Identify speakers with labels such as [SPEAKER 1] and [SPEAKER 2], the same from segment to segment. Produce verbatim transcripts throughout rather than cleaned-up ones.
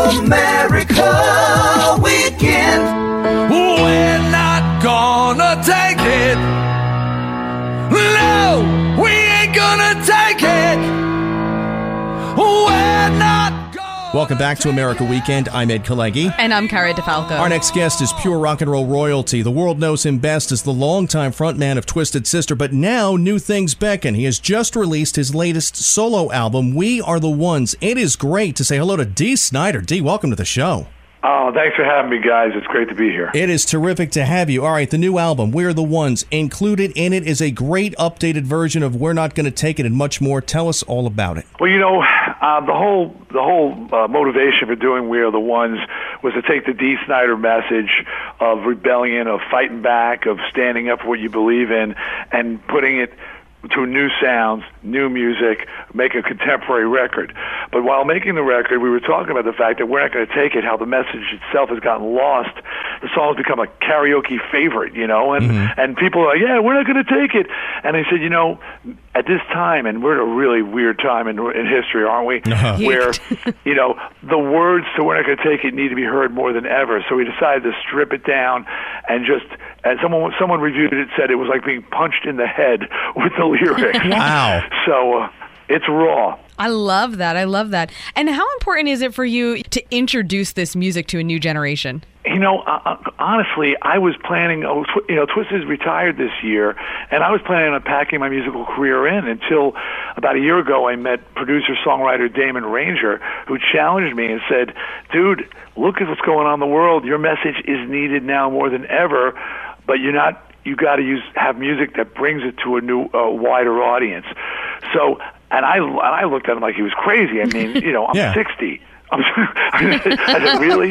[SPEAKER 1] America Weekend.
[SPEAKER 2] We're not gonna take it. No, we ain't gonna take it. We're not gonna.
[SPEAKER 3] Welcome back to America Weekend. I'm Ed Kalegi.
[SPEAKER 4] And I'm Cara DeFalco.
[SPEAKER 3] Our next guest is pure rock and roll royalty. The world knows him best as the longtime frontman of Twisted Sister, but now new things beckon. He has just released his latest solo album, We Are the Ones. It is great to say hello to Dee Snider. Dee, welcome to the show.
[SPEAKER 5] Oh, thanks for having me, guys. It's great to be here.
[SPEAKER 3] It is terrific to have you. All right, the new album, We're the Ones. Included in it is a great updated version of We're Not Gonna Take It and much more. Tell us all about it.
[SPEAKER 5] Well, you know, uh, the whole the whole uh, motivation for doing We Are the Ones was to take the Dee Snider message of rebellion, of fighting back, of standing up for what you believe in, and putting it to new sounds, new music, make a contemporary record. But while making the record, we were talking about the fact that we're not going to take it, how the message itself has gotten lost. The song's become a karaoke favorite, you know, and, mm-hmm. and people are like, yeah, we're not going to take it. And I said, you know, at this time, and we're at a really weird time in, in history, aren't we? Uh-huh. Where, you know, the words to We're Not Going to Take It need to be heard more than ever. So we decided to strip it down and just, and someone someone reviewed it and said it was like being punched in the head with the lyrics.
[SPEAKER 3] Wow.
[SPEAKER 5] So uh, it's raw.
[SPEAKER 4] I love that. I love that. And how important is it for you to introduce this music to a new generation?
[SPEAKER 5] You know, uh, honestly, I was planning, uh, tw- you know, Twisted's retired this year, and I was planning on packing my musical career in until about a year ago I met producer-songwriter Damon Ranger, who challenged me and said, dude, look at what's going on in the world. Your message is needed now more than ever, but you're not, you got to use have music that brings it to a new, uh, wider audience. So, and I, and I looked at him like he was crazy. I mean, you know, I'm
[SPEAKER 3] yeah.
[SPEAKER 5] sixty. I said, really?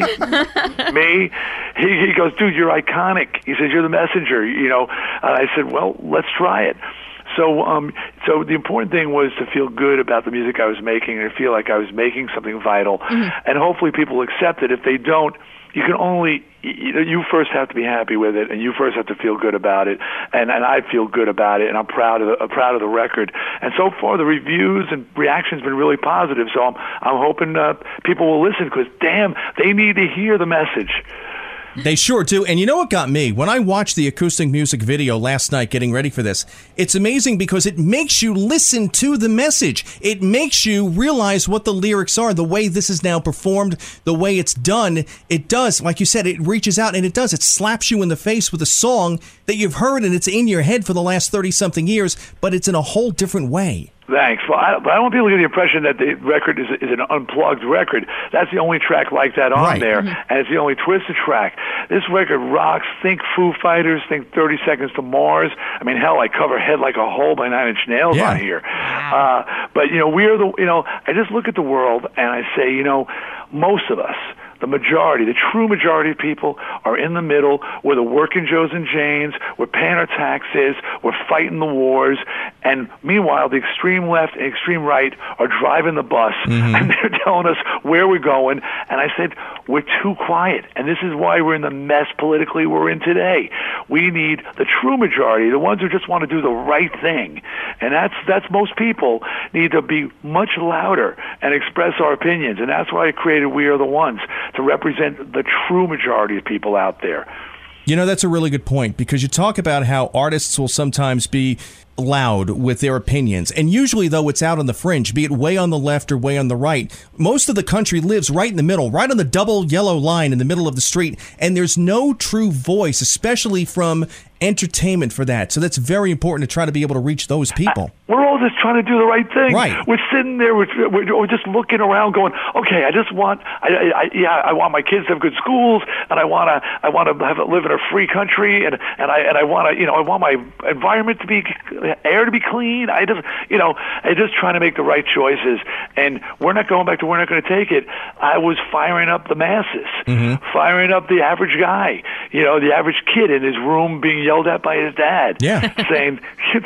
[SPEAKER 5] Me? He, he goes, dude, you're iconic. He says, you're the messenger, you know. And I said, well, let's try it. So um, so the important thing was to feel good about the music I was making and feel like I was making something vital. Mm-hmm. And hopefully people accept it. If they don't, you can only, you know, you first have to be happy with it, and you first have to feel good about it, and, and I feel good about it, and I'm proud of the uh, proud of the record. And so far, the reviews and reactions have been really positive. So I'm I'm hoping uh, people will listen because damn, they need to hear the message.
[SPEAKER 3] They sure do. And you know what got me? When I watched the acoustic music video last night getting ready for this, it's amazing because it makes you listen to the message. It makes you realize what the lyrics are, the way this is now performed, the way it's done. It does, like you said, it reaches out and it does. It slaps you in the face with a song that you've heard and it's in your head for the last thirty-something years, but it's in a whole different way.
[SPEAKER 5] Thanks. Well, I, but I don't want people to get the impression that the record is, is an unplugged record. That's the only track like that on
[SPEAKER 3] right.
[SPEAKER 5] there,
[SPEAKER 3] mm-hmm.
[SPEAKER 5] and it's the only Twisted track. This record rocks. Think Foo Fighters. Think thirty Seconds to Mars. I mean, hell, I cover Head Like a Hole by Nine Inch Nails
[SPEAKER 3] yeah.
[SPEAKER 5] on here. Wow. Uh, but, you know, we are the, you know, I just look at the world and I say, you know, most of us, the majority, the true majority of people are in the middle. We're the working Joes and Janes. We're paying our taxes. We're fighting the wars. And meanwhile, the extreme left and extreme right are driving the bus, mm-hmm. and they're telling us where we're going. And I said, we're too quiet. And this is why we're in the mess politically we're in today. We need the true majority, the ones who just want to do the right thing. And that's that's most people need to be much louder and express our opinions. And that's why I created We Are the Ones, to represent the true majority of people out there.
[SPEAKER 3] You know, that's a really good point, because you talk about how artists will sometimes be loud with their opinions. And usually, though, it's out on the fringe, be it way on the left or way on the right. Most of the country lives right in the middle, right on the double yellow line in the middle of the street. And there's no true voice, especially from entertainment for that. So that's very important to try to be able to reach those people.
[SPEAKER 5] I, we're all just trying to do the right thing.
[SPEAKER 3] Right.
[SPEAKER 5] We're sitting there, we're, we're, we're just looking around going, okay, I just want, I, I, I, yeah, I want my kids to have good schools, and I want to, I want to have live in a free country, and, and I, and I want to, you know, I want my environment to be, air to be clean. I just, you know, I just trying to make the right choices, and we're not going back to we're not going to take it. I was firing up the masses, mm-hmm. firing up the average guy, you know, the average kid in his room being yelled at by his dad,
[SPEAKER 3] yeah.
[SPEAKER 5] saying,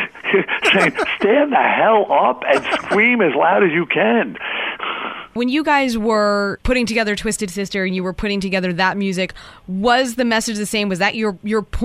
[SPEAKER 5] saying, stand the hell up and scream as loud as you can.
[SPEAKER 4] When you guys were putting together Twisted Sister and you were putting together that music, was the message the same? Was that your, your point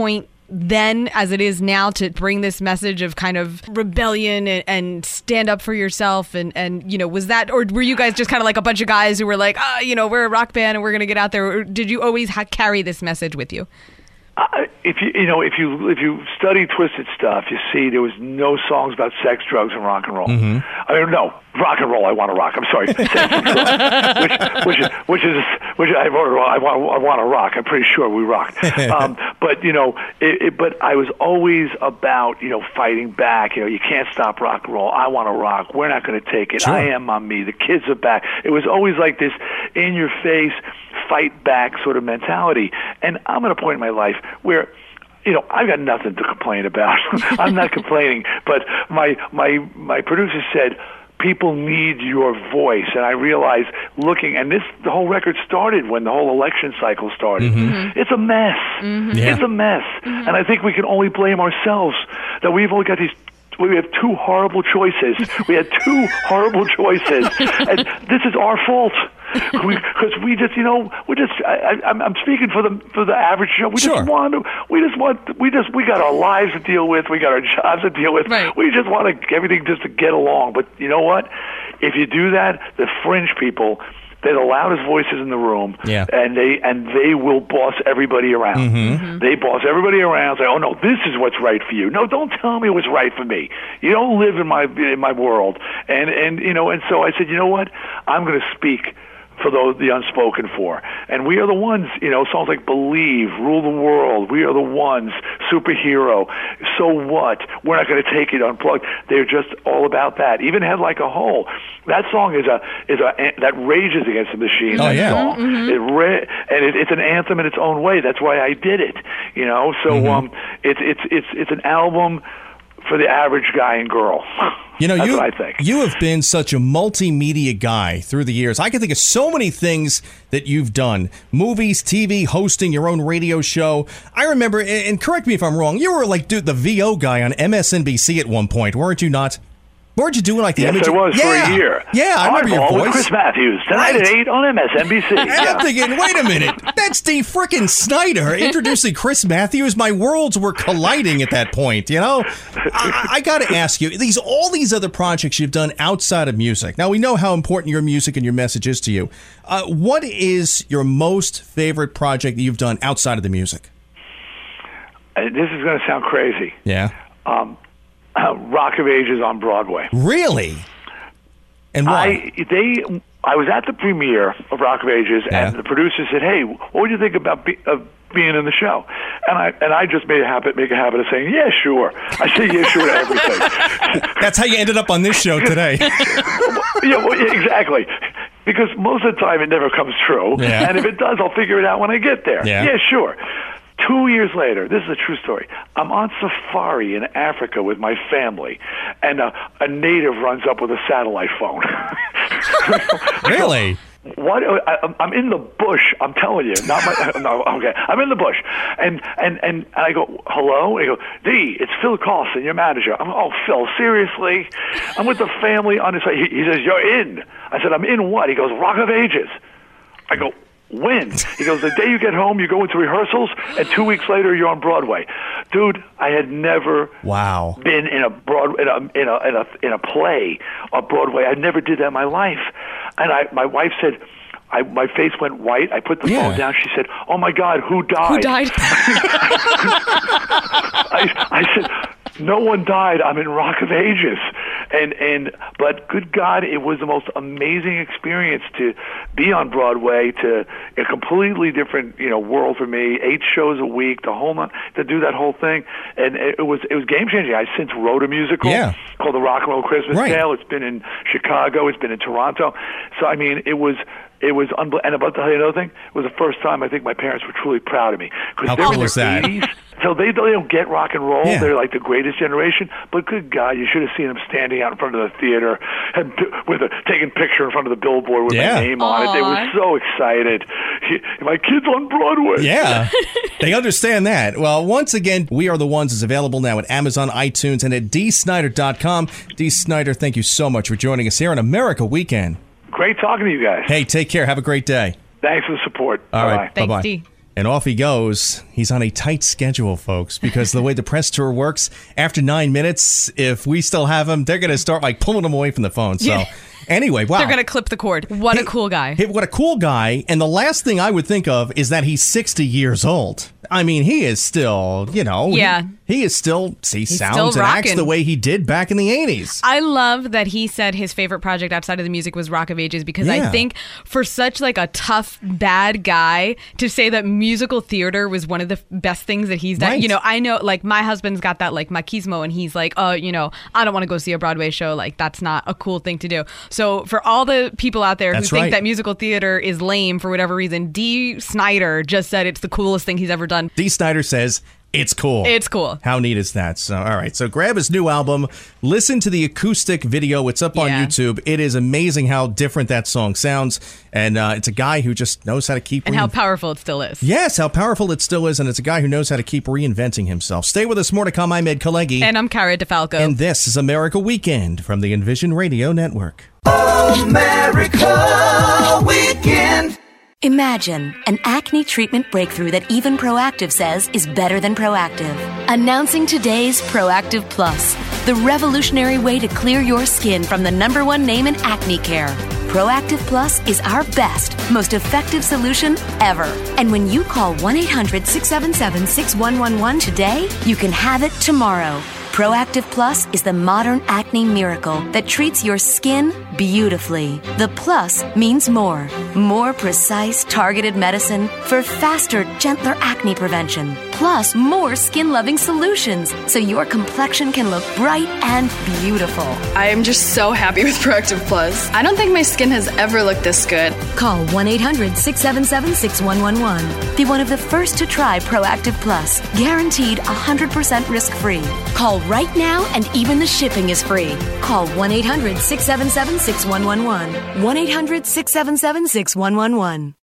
[SPEAKER 4] then as it is now to bring this message of kind of rebellion and, and stand up for yourself? And, and, you know, was that, or were you guys just kind of like a bunch of guys who were like, ah, oh, you know, we're a rock band and we're going to get out there? Or did you always ha- carry this message with you?
[SPEAKER 5] Uh, if you you know if you if you study Twisted Stuff, you see there was no songs about sex, drugs, and rock and roll. Mm-hmm. I mean, no rock and roll. I want to rock. I'm sorry, sex and drugs, which which is which is which I wrote. I want I want to rock. I'm pretty sure we rocked. Um, but you know, it, it, but I was always about you know fighting back. You know, you can't stop rock and roll. I want to rock. We're not going to take it.
[SPEAKER 3] Sure.
[SPEAKER 5] I am on me. The kids are back. It was always like this in your face, fight back sort of mentality. And I'm at a point in my life where, you know, I've got nothing to complain about. I'm not complaining, but my my my producer said, people need your voice. And I realized looking, and this, the whole record started when the whole election cycle started. Mm-hmm. It's a mess. Mm-hmm. Yeah. It's a mess. Mm-hmm. And I think we can only blame ourselves that we've only got these we have two horrible choices. We had two horrible choices, and this is our fault. Because we, we just, you know, we just. I, I, I'm speaking for the for the average Joe. We
[SPEAKER 3] sure.
[SPEAKER 5] just want to. We just want. We just. We got our lives to deal with. We got our jobs to deal with.
[SPEAKER 4] Right.
[SPEAKER 5] We just want to, everything just to get along. But you know what? If you do that, the fringe people, they're the loudest voices in the room,
[SPEAKER 3] yeah.
[SPEAKER 5] and they and they will boss everybody around.
[SPEAKER 3] Mm-hmm. Mm-hmm.
[SPEAKER 5] They boss everybody around. Say, "Oh no, this is what's right for you. No, don't tell me what's right for me. You don't live in my in my world." And and you know, and so I said, you know what? I'm going to speak for those the unspoken for, and we are the ones. You know, songs like "Believe," "Rule the World," "We Are the Ones," "Superhero," "So What," "We're Not Going to Take It," "Unplugged." They're just all about that. Even "Head Like a Hole." That song is a is a that rages against the machine.
[SPEAKER 3] Oh,
[SPEAKER 5] that
[SPEAKER 3] yeah.
[SPEAKER 5] song,
[SPEAKER 4] Mm-hmm.
[SPEAKER 5] it ra- and it, it's an anthem in its own way. That's why I did it. You know, so
[SPEAKER 3] Mm-hmm.
[SPEAKER 5] um, it's it's it's it's an album for the average guy and girl.
[SPEAKER 3] You know,
[SPEAKER 5] That's
[SPEAKER 3] you
[SPEAKER 5] what I think.
[SPEAKER 3] you have been such a multimedia guy through the years. I can think of so many things that you've done: movies, T V, hosting your own radio show. I remember, and correct me if I'm wrong, you were like dude, the V O guy on M S N B C at one point, weren't you not? Weren't you doing like the
[SPEAKER 5] Yes,
[SPEAKER 3] image?
[SPEAKER 5] I was
[SPEAKER 3] yeah.
[SPEAKER 5] for a year.
[SPEAKER 3] Yeah, I remember your
[SPEAKER 5] Oddball
[SPEAKER 3] voice.
[SPEAKER 5] with Chris Matthews tonight
[SPEAKER 3] Right.
[SPEAKER 5] at eight on M S N B C.
[SPEAKER 3] And
[SPEAKER 5] Yeah.
[SPEAKER 3] I'm thinking, wait a minute, that's Dee frickin' Snider introducing Chris Matthews. My worlds were colliding at that point, you know? I, I got to ask you, these all these other projects you've done outside of music. Now, we know how important your music and your message is to you. Uh, what is your most favorite project that you've done outside of the music?
[SPEAKER 5] Uh, This is going to sound crazy.
[SPEAKER 3] Yeah.
[SPEAKER 5] Um, uh, Rock of Ages on Broadway.
[SPEAKER 3] Really? And why?
[SPEAKER 5] I they I was at the premiere of Rock of Ages,
[SPEAKER 3] Yeah.
[SPEAKER 5] and the producer said, "Hey, what would you think about be, of being in the show?" And I and I just made a habit make a habit of saying, "Yeah, sure." I say yeah, sure to everything.
[SPEAKER 3] That's how you ended up on this show today.
[SPEAKER 5] Yeah, well, yeah, exactly. Because most of the time it never comes true,
[SPEAKER 3] Yeah.
[SPEAKER 5] and if it does, I'll figure it out when I get there.
[SPEAKER 3] Yeah.
[SPEAKER 5] yeah sure. Two years later, this is a true story. I'm on safari in Africa with my family, and a, a native runs up with a satellite phone.
[SPEAKER 3] Really?
[SPEAKER 5] What? I, I'm in the bush. I'm telling you, not my. No, okay. I'm in the bush, and and and I go, hello. And he goes, Dee, it's Phil Carlson, your manager. I'm, oh, Phil, seriously? I'm with the family on his. He, he says, you're in. I said, I'm in what? He goes, Rock of Ages. I go, when? He goes, the day you get home, you go into rehearsals, and two weeks later, you're on Broadway. Dude, I had never
[SPEAKER 3] Wow.
[SPEAKER 5] been in a broad in a in a in a, in a play on Broadway. I never did that in my life. And I, my wife said, I, my face went white. I put the
[SPEAKER 3] Yeah.
[SPEAKER 5] phone down. She said, "Oh my God, who died?"
[SPEAKER 4] Who died?
[SPEAKER 5] I, I said, "No one died. I'm in Rock of Ages." And and but good God, it was the most amazing experience to be on Broadway, to a completely different you know world for me. Eight shows a week, the whole month, to do that whole thing, and it, it was it was game changing. I since wrote a musical
[SPEAKER 3] Yeah.
[SPEAKER 5] called The Rock and Roll Christmas
[SPEAKER 3] Right.
[SPEAKER 5] Tale. It's been in Chicago. It's been in Toronto. So I mean, it was. It was unbelievable. And about to tell you another thing, it was the first time I think my parents were truly proud of me.
[SPEAKER 3] How
[SPEAKER 5] they're
[SPEAKER 3] cool
[SPEAKER 5] in their
[SPEAKER 3] is that?
[SPEAKER 5] eighties, so they, they don't get rock and roll.
[SPEAKER 3] Yeah.
[SPEAKER 5] They're like the greatest generation. But good God, you should have seen them standing out in front of the theater and with a taking picture in front of the billboard with
[SPEAKER 3] Yeah.
[SPEAKER 5] my name on it. They were
[SPEAKER 4] Aw.
[SPEAKER 5] so excited. My kid's on Broadway.
[SPEAKER 3] Yeah, they understand that. Well, once again, We Are the Ones is available now at Amazon, iTunes, and at d snider dot com. Dee Snider, thank you so much for joining us here on America Weekend.
[SPEAKER 5] Great talking to you guys.
[SPEAKER 3] Hey, take care. Have a great day.
[SPEAKER 5] Thanks for the support.
[SPEAKER 3] All
[SPEAKER 5] Bye-bye.
[SPEAKER 3] right.
[SPEAKER 4] Thanks,
[SPEAKER 3] Bye-bye.
[SPEAKER 4] Dee.
[SPEAKER 3] And off he goes. He's on a tight schedule, folks, because the way the press tour works, after nine minutes, if we still have him, they're going to start like pulling him away from the phone. So
[SPEAKER 4] Yeah.
[SPEAKER 3] anyway, wow.
[SPEAKER 4] They're going to clip the cord. What
[SPEAKER 3] Hey,
[SPEAKER 4] a cool guy.
[SPEAKER 3] hey, what a cool guy. And the last thing I would think of is that he's sixty years old. I mean, he is still, you know,
[SPEAKER 4] Yeah.
[SPEAKER 3] he, he is still, he sounds
[SPEAKER 4] still
[SPEAKER 3] and acts
[SPEAKER 4] rocking.
[SPEAKER 3] the way he did back in the eighties.
[SPEAKER 4] I love that he said his favorite project outside of the music was Rock of Ages, because
[SPEAKER 3] Yeah.
[SPEAKER 4] I think for such like a tough, bad guy to say that musical theater was one of the best things that he's done.
[SPEAKER 3] Right.
[SPEAKER 4] You know, I know like my husband's got that like machismo, and he's like, oh, you know, I don't want to go see a Broadway show. Like that's not a cool thing to do. So for all the people out there
[SPEAKER 3] That's
[SPEAKER 4] who think
[SPEAKER 3] right.
[SPEAKER 4] that musical theater is lame for whatever reason, Dee Snider just said it's the coolest thing he's ever done.
[SPEAKER 3] Dee Snider says it's cool.
[SPEAKER 4] It's cool.
[SPEAKER 3] How neat is that? So, all right. So grab his new album, listen to the acoustic video. It's up on
[SPEAKER 4] Yeah.
[SPEAKER 3] YouTube. It is amazing how different that song sounds. And uh, it's a guy who just knows how to keep
[SPEAKER 4] And
[SPEAKER 3] rein-
[SPEAKER 4] how powerful it still is.
[SPEAKER 3] Yes, how powerful it still is. And it's a guy who knows how to keep reinventing himself. Stay with us. More to come. I'm Ed Kalegi.
[SPEAKER 4] And I'm Cara DeFalco.
[SPEAKER 3] And this is America Weekend from the Envision Radio Network.
[SPEAKER 1] America Weekend.
[SPEAKER 6] Imagine an acne treatment breakthrough that even Proactive says is better than Proactive. Announcing today's Proactive Plus, the revolutionary way to clear your skin from the number one name in acne care. Proactive Plus is our best, most effective solution ever. And when you call one eight hundred six seven seven six one one one today, you can have it tomorrow. Proactive Plus is the modern acne miracle that treats your skin beautifully. The plus means more. More precise, targeted medicine for faster, gentler acne prevention. Plus, more skin-loving solutions so your complexion can look bright and beautiful.
[SPEAKER 7] I am just so happy with Proactive Plus. I don't think my skin has ever looked this good.
[SPEAKER 6] Call one eight hundred six seven seven six one one one. Be one of the first to try Proactive Plus. Guaranteed one hundred percent risk-free. Call right now and even the shipping is free. Call one eight hundred six seven seven six one one one. one eight hundred six seven seven six one one one.